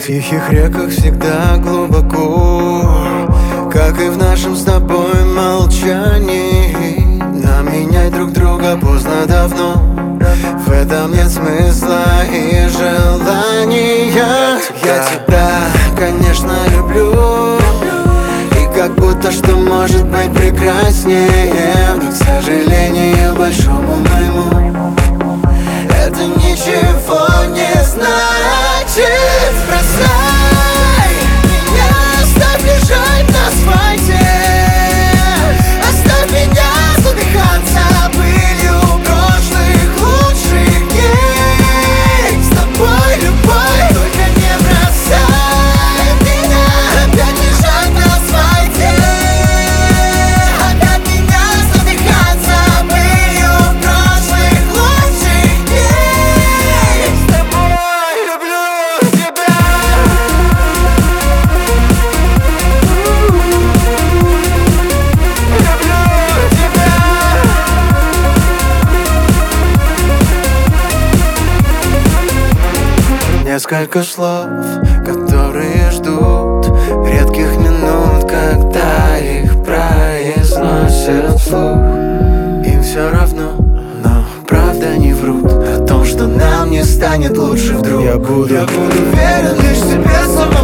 В тихих реках всегда глубоко, как и в нашем с тобой молчании. Нам менять друг друга поздно давно, в этом нет смысла и желания. Я тебя, конечно, люблю, и как будто что может быть прекраснее. Но, к сожалению, большому моему, это ничего не значит. Бросай меня, оставь лежать на асфальте, оставь меня задыхаться пылью прошлых лучших дней. С тобой любовь, только не бросай меня, опять лежать на асфальте, опять меня задыхаться пылью прошлых лучших дней. С тобой люблю тебя. Несколько слов, которые ждут редких минут, когда их произносят вслух. Им все равно, но правда не врут о том, что нам не станет лучше вдруг. Я буду верен лишь тебе самому.